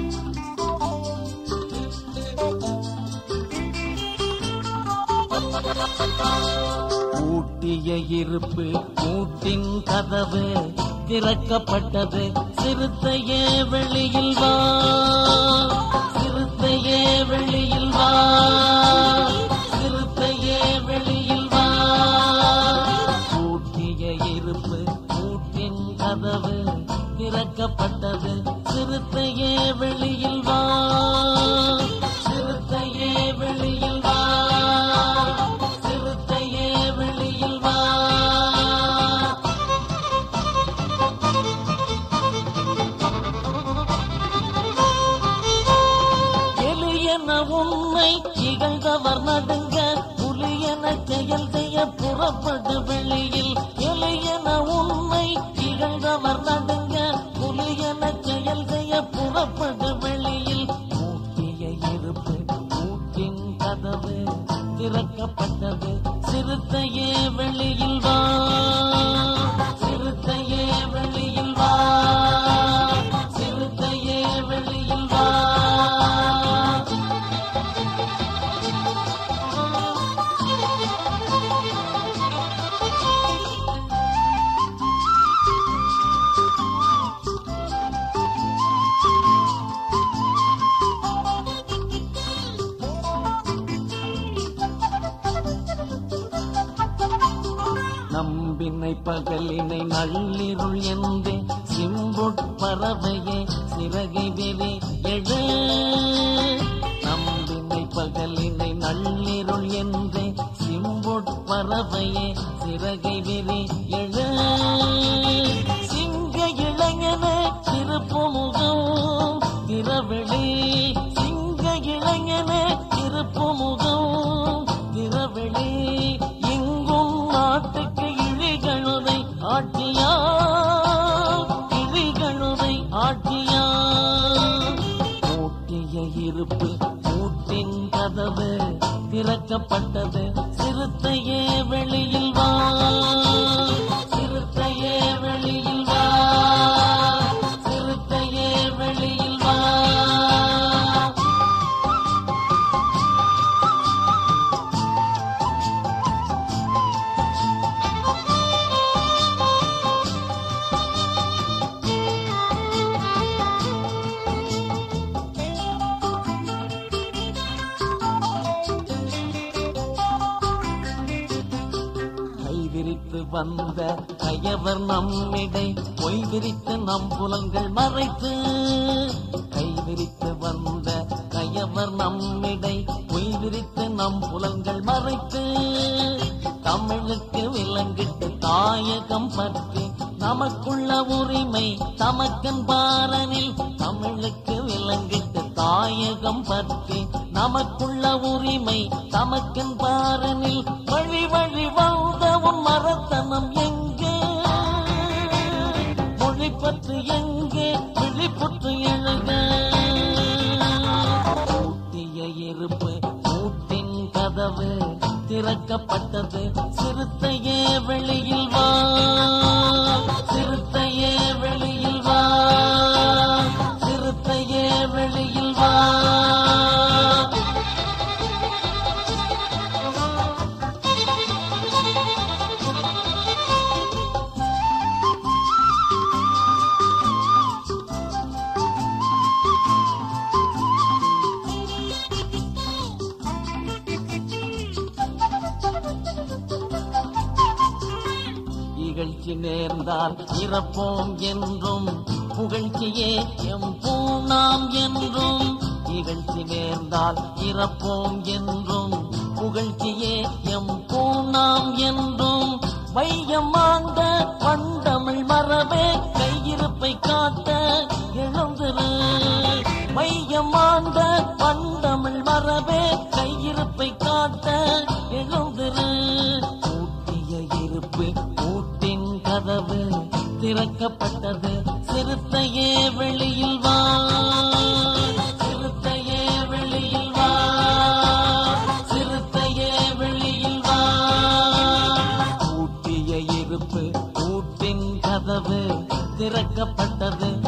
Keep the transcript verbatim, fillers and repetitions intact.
பூட்டிய இருப்பு கூட்டின் கதவு திறக்கப்பட்டது. சிறுத்தையே வெளியில் வா, சிறுத்தையே வெளியில் வா, சிறுத்தையே வெளியில் வா. பூட்டிய இருப்பு கூட்டின் கதவு திறக்கப்பட்டது. சிறுத்தையே வெளியில் வா, சிறுத்தையே வெளியில் வா, சிறுத்தையே வெளியில் வா. எலியென உன்னை இகழ்ந்தவர் நடுங்க, புலியென செயல் செய்ய புறப்படு வெளியில். எலியென உன்னை இகழ்ந்தவர் நடுங்க, புலியென செயல் செய்ய புறப்படு வெளியில். பூட்டிய இருப்பு கூட்டின் கதவு திறக்கப்பட்டது. சிறுத்தையே வெளியில் வா, சிறுத்தையே வெளியில் வா, சிறுத்தையே வெளியில் வா. நம்பினை பகலினை நள்ளிருள் எந்தே சிம்புட்பறவையே சிறகை வெறி எழு. நம்பினை பகலினை நள்ளிருள் எந்தே சிம்புட்பறவையே சிறகை வெறி எழு. சிங்க இளைஞனே திருப்புமுகம் திறவெளி, சிங்க இளைஞனே திருப்புமுகம் திறவெளி. எங்கும் நாட்டுக்கு இழிகழுதை ஆட்டியா, இழிகழுதை ஆட்டியா. பூட்டிய இருப்பு கூட்டின் கதவு திறக்கப்பட்டது. சிறுத்தையே வெளியில் வா, சிறுத்தையே வெளியில் வா, சிறுத்தையே வெளியில் வா. விரித்து வந்த கயவர் நம்மிடை பொய் விரித்து நம் புலங்கள் மறைத்து. கை விரித்து வந்த கயவர் நம்மிடை பொய் விரித்து நம் புலங்கள் மறைத்து. தமிழுக்கு விலங்கிட்டு தாயகம் பற்றி நமக்குள்ள உரிமை தமக்கன் பாரனில். தமிழுக்கு விலங்கிட்டு தாயகம் பற்றி நமக்குள்ள உரிமை தமக்கன் பாரனில். வழி வழி வாழ்ந்த உன் மரத்தனம் எங்கே, மொழி பற்று எங்கே, விழிப்புற்று எழுக. பூட்டிய இருப்பு கூட்டின் கதவு திறக்கப்பட்டது. சிறுத்தையே வெளியில் வா, சிறுத்தையே வெளியில் வா, சிறுத்தையே வெளியில் வா. இகழ்ச்சி நேர்ந்தால் இறப்போம் என்றும், புகழ்ச்சியே எம் பூணாம் என்றும். இகழ்ச்சி நேர்ந்தால் இறப்போம் என்றும், புகழ்ச்சியே எம் பூணாம் என்றும். வையமாண்ட பண்டமிழ் மரபே கையிருப்பை காட்ட எழுந்திரு. வையமாண்ட பண்டமிழ் மரபே கையிருப்பை காட்ட எழுந்திரு. பூட்டிய இருப்பு கூட்டின் கதவு திறக்கப்பட்டது. சிறுத்தையே வெளியில் வா, சிறுத்தையே வெளியில் வா, சிறுத்தையே வெளியில் வா. பூட்டிய இருப்பு கூட்டின் கதவு திறக்கப்பட்டது.